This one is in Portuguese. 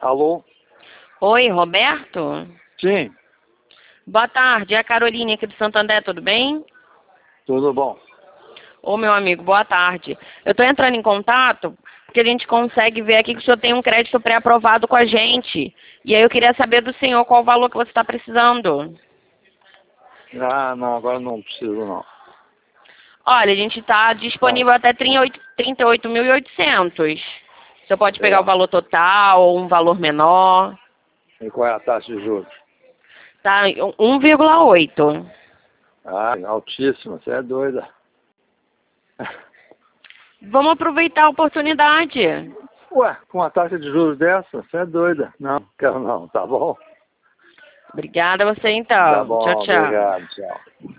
Alô? Oi, Roberto? Sim, Boa tarde, é a Caroline aqui do Santander, tudo bem? tudo bom. Ô, meu amigo, boa tarde. Eu estou entrando em contato porque a gente consegue ver aqui que o senhor tem um crédito pré-aprovado com a gente. E aí eu queria saber do senhor qual o valor que você está precisando. Ah, não, agora não preciso não. Olha, a gente está disponível até 38.800. O senhor pode pegar o É. valor total ou um valor menor. E qual é a taxa de juros? Tá 1,8. Ah, altíssima, você é doida. Vamos aproveitar a oportunidade. Ué, com uma taxa de juros dessa, você é doida. Não, quero não, tá bom? Obrigada a você Tá então. bom, Tchau, tchau. obrigado, tchau.